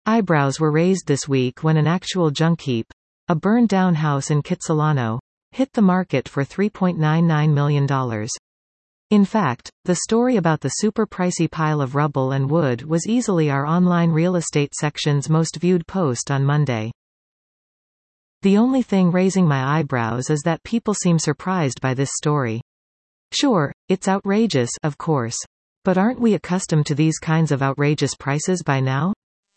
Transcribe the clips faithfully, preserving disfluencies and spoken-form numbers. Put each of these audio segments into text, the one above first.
Eyebrows were raised this week when an actual junk heap, a burned-down house in Kitsilano, hit the market for three point nine nine million dollars. In fact, the story about the super pricey pile of rubble and wood was easily our online real estate section's most viewed post on Monday. The only thing raising my eyebrows is that people seem surprised by this story. Sure, it's outrageous, of course. But aren't we accustomed to these kinds of outrageous prices by now?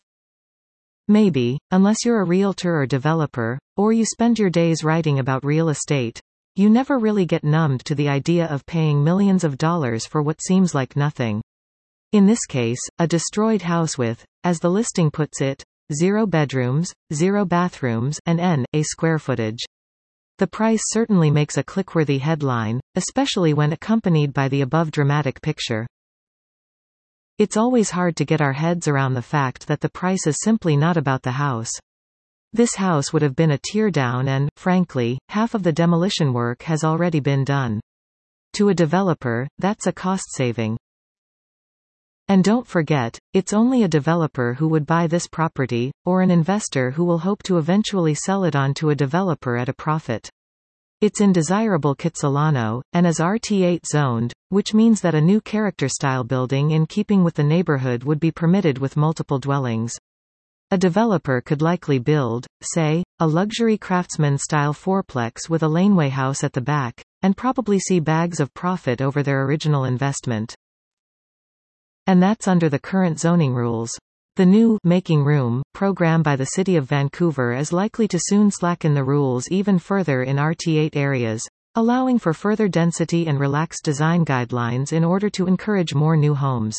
Maybe, unless you're a realtor or developer, or you spend your days writing about real estate, you never really get numbed to the idea of paying millions of dollars for what seems like nothing. In this case, a destroyed house with, as the listing puts it, zero bedrooms, zero bathrooms, and n a square footage. The price certainly makes a click-worthy headline, especially when accompanied by the above dramatic picture. It's always hard to get our heads around the fact that the price is simply not about the house. This house would have been a teardown and, frankly, half of the demolition work has already been done. To a developer, that's a cost saving. And don't forget, it's only a developer who would buy this property, or an investor who will hope to eventually sell it on to a developer at a profit. It's in desirable Kitsilano, and is R T eight zoned, which means that a new character-style building in keeping with the neighborhood would be permitted with multiple dwellings. A developer could likely build, say, a luxury craftsman-style fourplex with a laneway house at the back, and probably see bags of profit over their original investment. And that's under the current zoning rules. The new Making Room program by the City of Vancouver is likely to soon slacken the rules even further in R T eight areas, allowing for further density and relaxed design guidelines in order to encourage more new homes.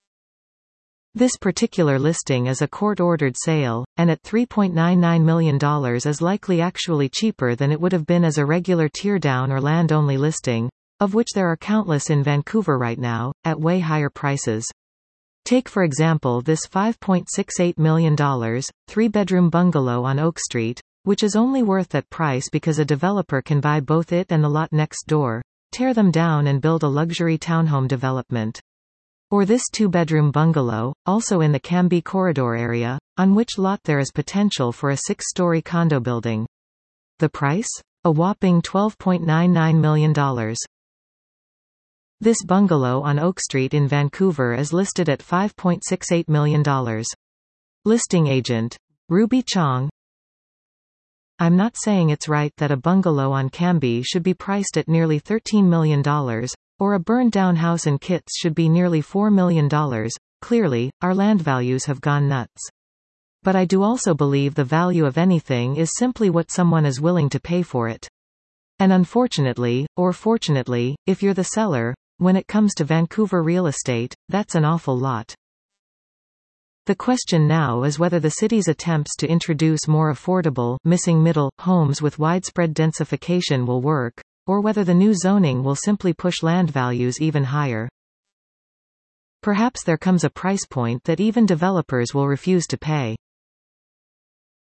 This particular listing is a court-ordered sale, and at three point nine nine million dollars is likely actually cheaper than it would have been as a regular teardown or land-only listing, of which there are countless in Vancouver right now, at way higher prices. Take for example this five point six eight million dollars, three-bedroom bungalow on Oak Street, which is only worth that price because a developer can buy both it and the lot next door, tear them down and build a luxury townhome development. Or this two-bedroom bungalow, also in the Cambie corridor area, on which lot there is potential for a six-story condo building. The price? A whopping twelve point nine nine million dollars. This bungalow on Oak Street in Vancouver is listed at five point six eight million dollars. Listing agent, Ruby Chong. I'm not saying it's right that a bungalow on Cambie should be priced at nearly thirteen million dollars, or a burned-down house in Kitts should be nearly four million dollars. Clearly, our land values have gone nuts. But I do also believe the value of anything is simply what someone is willing to pay for it. And unfortunately, or fortunately, if you're the seller, when it comes to Vancouver real estate, that's an awful lot. The question now is whether the city's attempts to introduce more affordable, missing middle, homes with widespread densification will work, or whether the new zoning will simply push land values even higher. Perhaps there comes a price point that even developers will refuse to pay.